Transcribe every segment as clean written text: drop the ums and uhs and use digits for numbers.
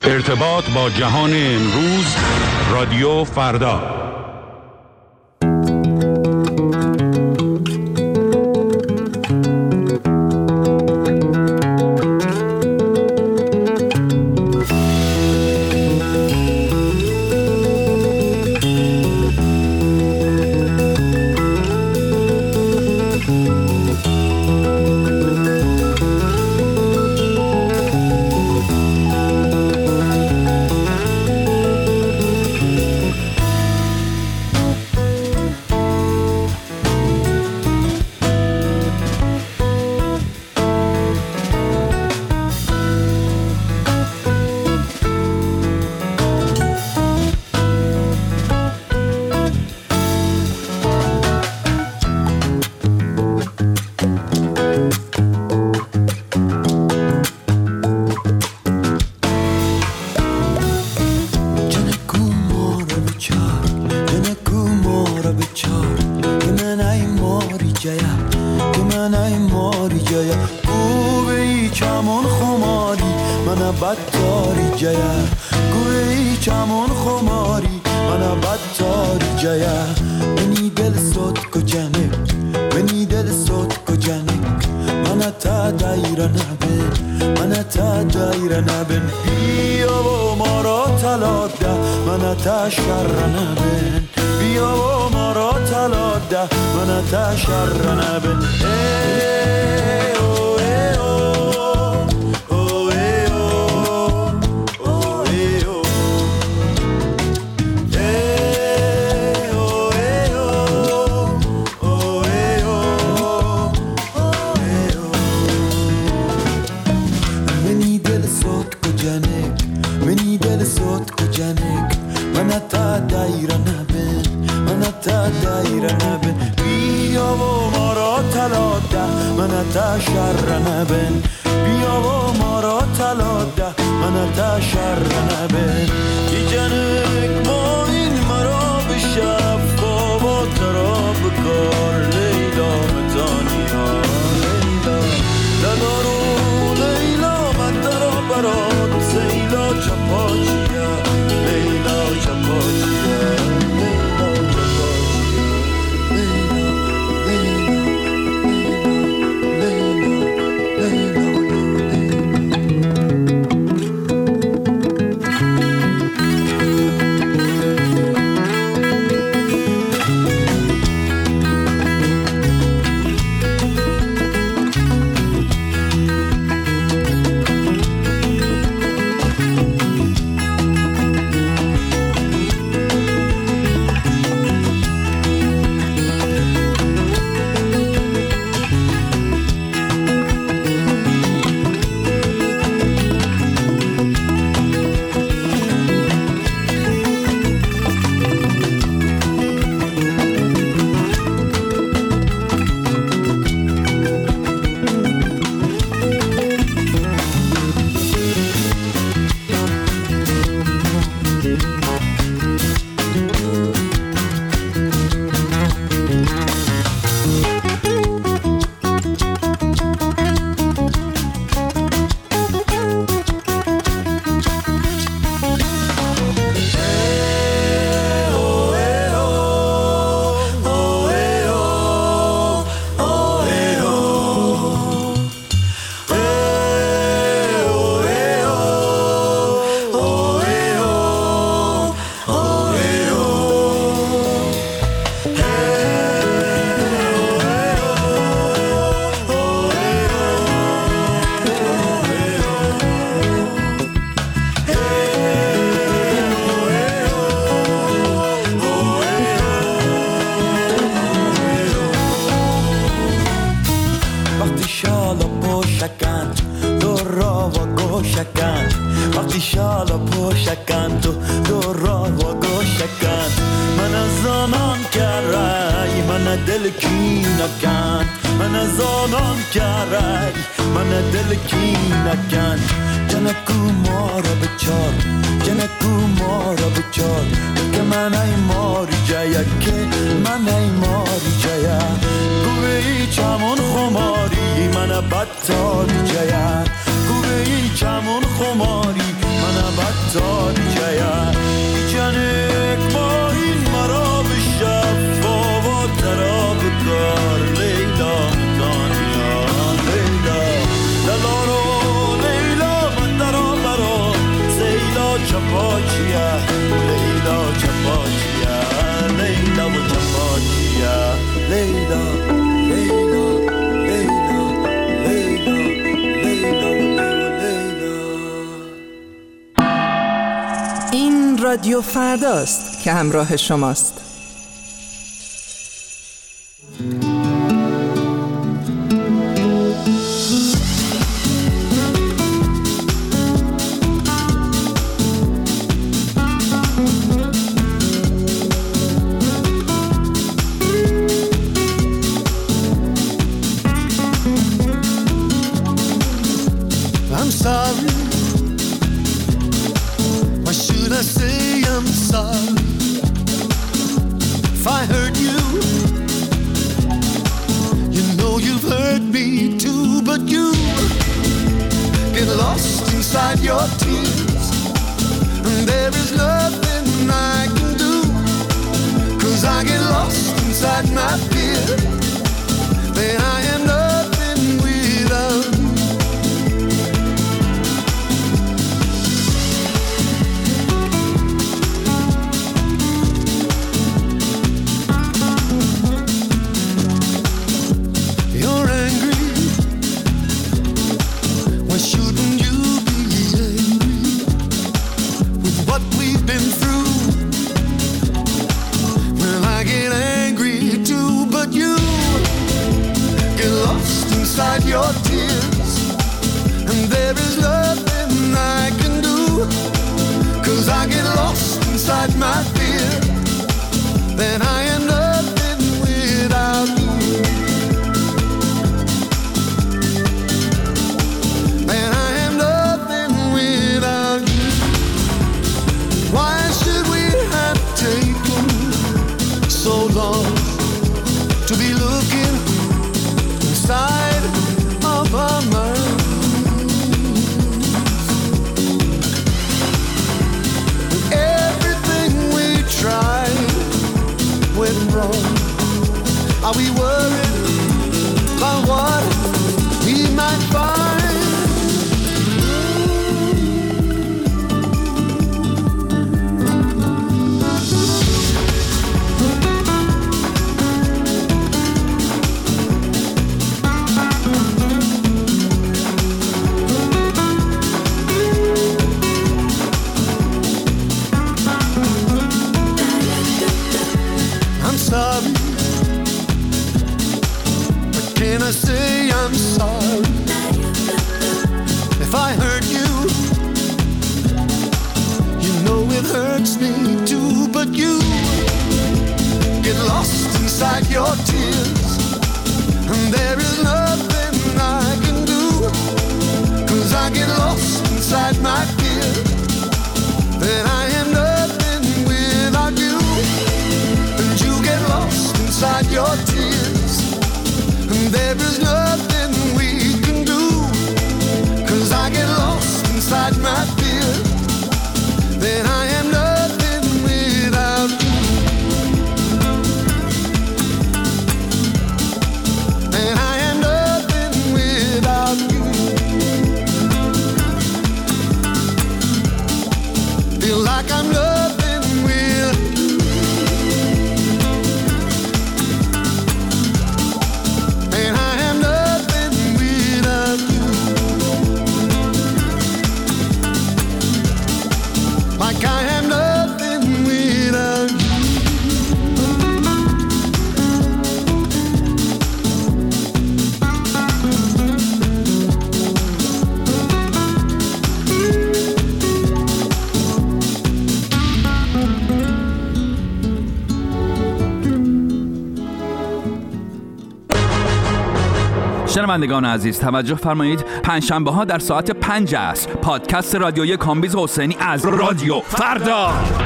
ارتباط با جهان امروز، رادیو فردا. بدتاری جاید گوی چمون خماری من رادیو فرداست که همراه شماست. Are we worried about what we might find? I'm sorry. Can I say I'm sorry if I hurt you? You know it hurts me too, but you get lost inside your tears, and there is nothing I can do, 'cause I get lost inside my fear, that I am nothing without you, and you get lost inside your tears. There is nothing we can do, 'cause I get lost inside my fear, that I am nothing without you, and I am nothing without you. Feel like I'm nothing without you. And I am nothing without you. Like I am nothing without you. شنوندگان عزیز توجه فرمایید، پنجشنبه ها در ساعت 5 عصر پادکست رادیویی کامبیز حسینی از رادیو فردا.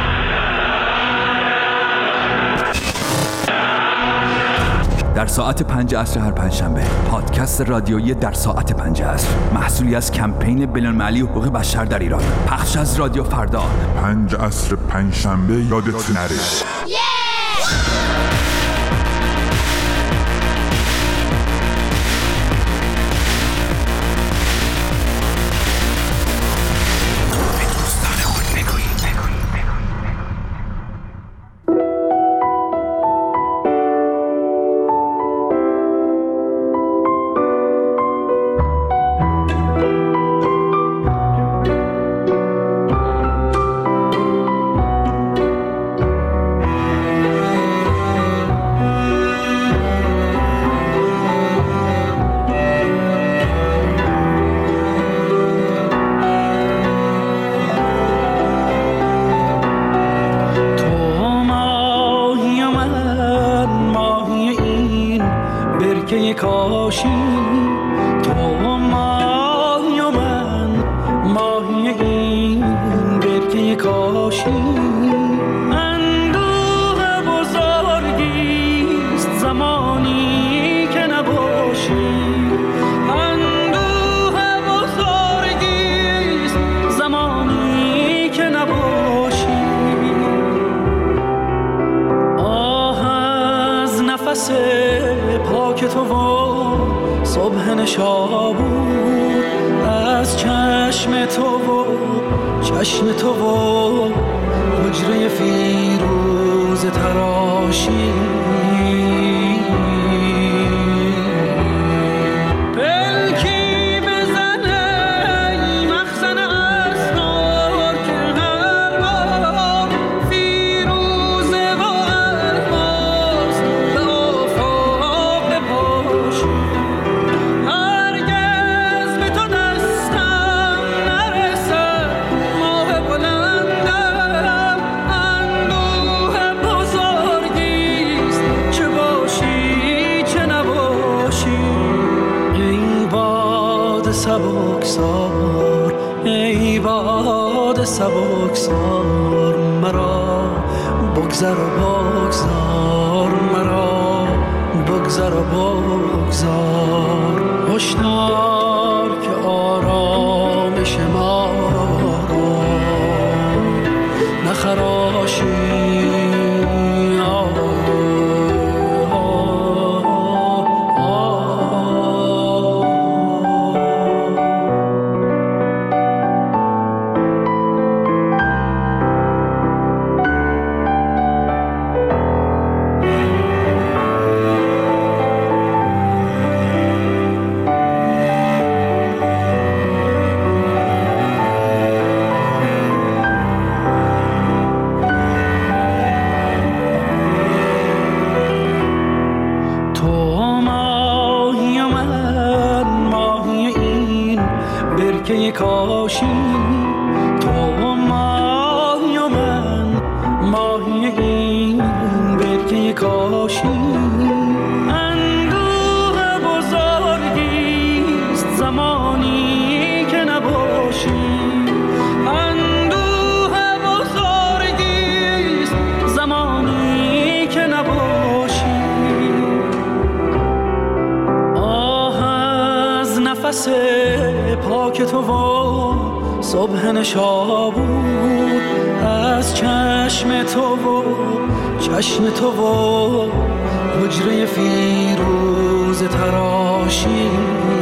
در ساعت 5 عصر هر پنجشنبه پادکست رادیویی در ساعت 5 عصر، محصولی از کمپین بین‌المللی حقوق بشر در ایران، پخش از رادیو فردا. 5 عصر پنجشنبه یادت نره. این برکه کاشی اندوه بزرگیست زمانی که نباشی، اندوه بزرگیست زمانی که نباشی. آه از نفس پاک تو و صبح نشابور، از چشم تو و چشم تو و حجره فیروز تراشی. پلکی بزنه ای مخزن اسرار که هر بار فیروزه و الماس به آفاق بپاشی. هرگز به تو دستم نرسد ماه بلندم، اندوه بزرگیست چه باشی چه نباشی. ای باد سبکسار، ای باد سبکسار، مرا بگذر و بگذار، مرا بگذر و بگذار. هشدار که آرامش ما را نخراشی. کاشی تو ماهی و من ماهی این برکه کاشی. اندوه بزرگیست زمانی که نباشی، اندوه بزرگیست زمانی که نباشی. آه از نفس پاک تو و صبح نشابور، از چشم تو و چشم تو و حجره فیروز تراشی.